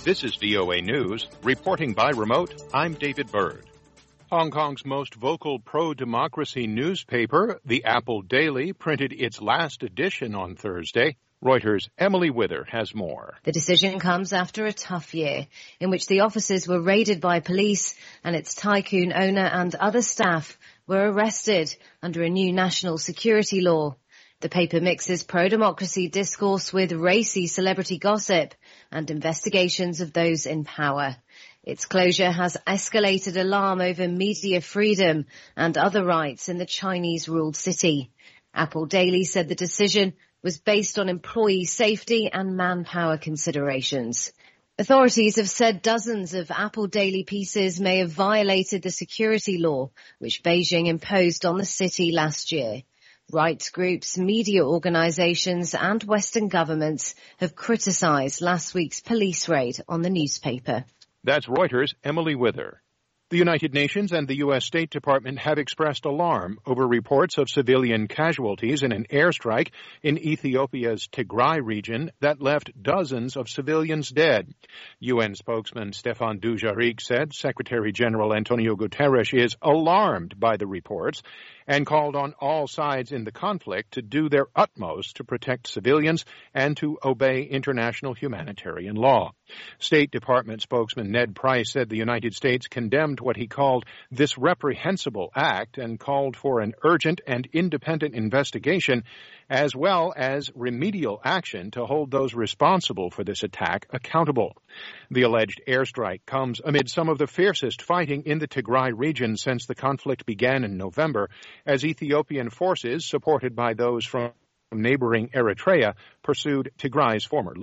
This is VOA News. Reporting by remote, I'm David Bird. Hong Kong's most vocal pro-democracy newspaper, the Apple Daily, printed its last edition on Thursday. Reuters' Emily Wither has more. The decision comes after a tough year in which the offices were raided by police and its tycoon owner and other staff were arrested under a new national security law. The paper mixes pro-democracy discourse with racy celebrity gossip and investigations of those in power. Its closure has escalated alarm over media freedom and other rights in the Chinese-ruled city. Apple Daily said the decision was based on employee safety and manpower considerations. Authorities have said dozens of Apple Daily pieces may have violated the security law, which Beijing imposed on the city last year. Rights groups, media organizations and Western governments have criticized last week's police raid on the newspaper. That's Reuters' Emily Wither. The United Nations and the U.S. State Department have expressed alarm over reports of civilian casualties in an airstrike in Ethiopia's Tigray region that left dozens of civilians dead. UN spokesman Stefan Dujarric said Secretary General Antonio Guterres is alarmed by the reports and called on all sides in the conflict to do their utmost to protect civilians and to obey international humanitarian law. State Department spokesman Ned Price said the United States condemned what he called this reprehensible act and called for an urgent and independent investigation as well as remedial action to hold those responsible for this attack accountable. The alleged airstrike comes amid some of the fiercest fighting in the Tigray region since the conflict began in November, as Ethiopian forces, supported by those from neighboring Eritrea, pursued Tigray's former